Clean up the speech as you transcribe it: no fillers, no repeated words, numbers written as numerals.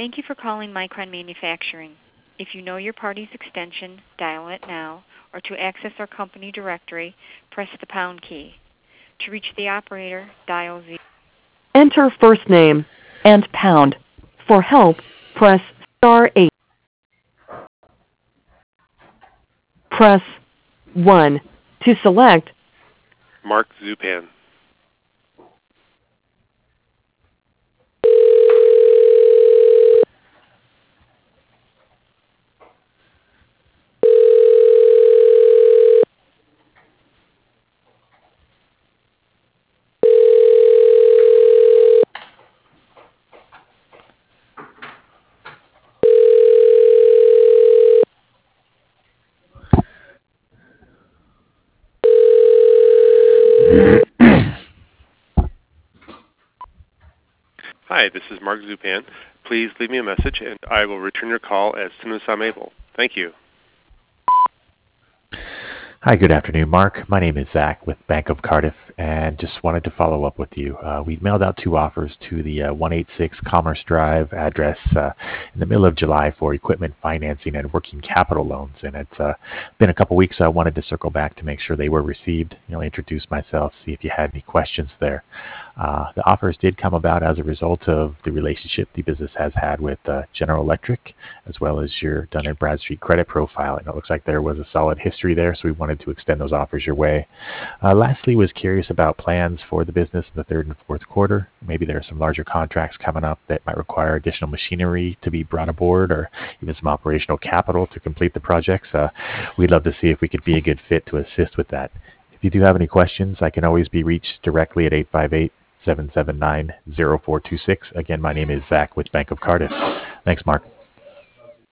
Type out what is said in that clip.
Thank you for calling Micron Manufacturing. If you know your party's extension, dial it now, or to access our company directory, press the pound key. To reach the operator, dial 0. Enter first name and pound. For help, press star 8. Press 1 to select. Mark Zupan. Hi, this is Mark Zupan. Please leave me a message and I will return your call as soon as I'm able. Thank you. Hi, good afternoon, Mark. My name is Zach with Bank of Cardiff, and just wanted to follow up with you. We mailed out 2 offers to the 186 Commerce Drive address in the middle of July for equipment financing and working capital loans, and it's been a couple weeks, so I wanted to circle back to make sure they were received, introduce myself, see if you had any questions there. The offers did come about as a result of the relationship the business has had with General Electric, as well as your Dun & Bradstreet credit profile. And it looks like there was a solid history there, so we wanted to extend those offers your way. Lastly, was curious about plans for the business in the third and fourth quarter. Maybe there are some larger contracts coming up that might require additional machinery to be brought aboard, or even some operational capital to complete the projects. We'd love to see if we could be a good fit to assist with that. If you do have any questions, I can always be reached directly at 858-779-0426. Again, my name is Zach with Bank of Cardiff. Thanks, Mark.